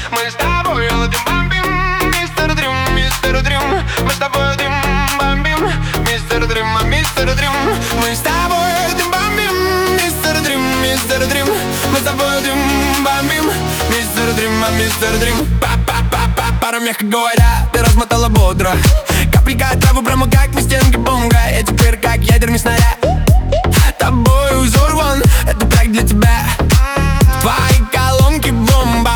Мы с тобой дым бомбим, мистер Дрим, мистер Дрим. Мы с тобой дым бомбим, мистер Дрим, мистер Дрим. Мы с тобой дым бомбим, мистер Дрим, мистер Дрим. Мы с тобой дым бомбим, мистер Дрим, мистер Дрим. Пара, мягко говоря, ты размотала бодро. Капелька траву прямо как на стенке бомга. Я теперь как ядерный снаряд. Тобой взорван, это трек для тебя. Твои колонки бомба.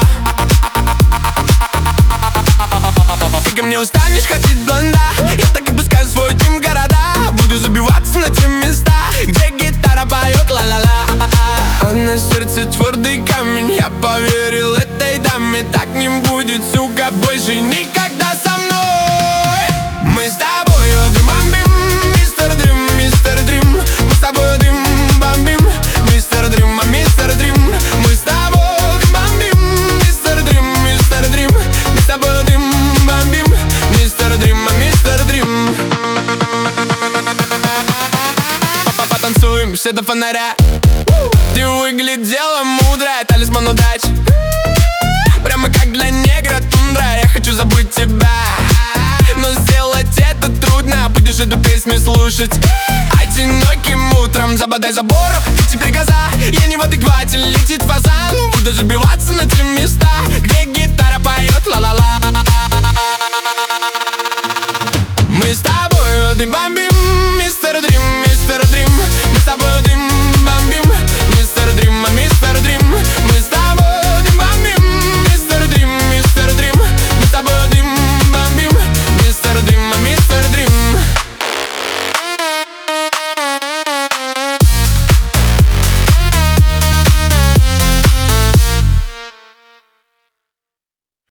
Ты ко мне устанешь ходить блонда. Я так и пускаю свой дым в города. Буду забиваться на те места, где гитара поет ла-ла-ла. А на сердце твердый камень. Я поверил этой даме. Так не будет, сука, больше никогда со мной. Мы с тобой дым бомбим, мистер Дрим, мистер Дрим. Мы с тобой дым бомбим, мистер Дрим, мистер Дрим. Мы с тобой дым бомбим, мистер Дрим, мистер Дрим. Мы с тобой дым бомбим, мистер Дрим, мистер Дрим. Потанцуем все до фонаря. Ты выглядела мудрая, талисман удач. Прямо как для негра тундра. Я хочу забыть тебя, но сделать это трудно. Будешь эту песню слушать одиноким утром. Забодай заборов, ты теперь газа. Я не в адеквате, летит фазан. Буду забиваться на те места,